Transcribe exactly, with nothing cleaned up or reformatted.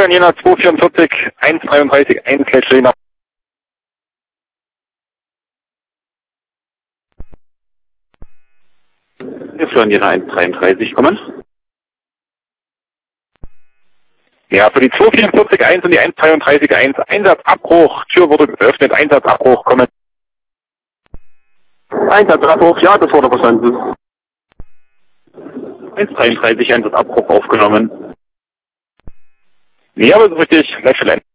Florian Jena zwei vierundvierzig, eins dreiunddreißig, eins Jena. Hier Florian Jena eins dreiunddreißig, kommen. Ja, für die zwei vierundvierzig, eins und die eins dreiunddreißig, eins, Einsatzabbruch, Tür wurde geöffnet, Einsatzabbruch, kommen. Einsatzabbruch, ja, das wurde verstanden. eins dreiunddreißig, Einsatzabbruch aufgenommen. Ja, aber so richtig, gleich schon.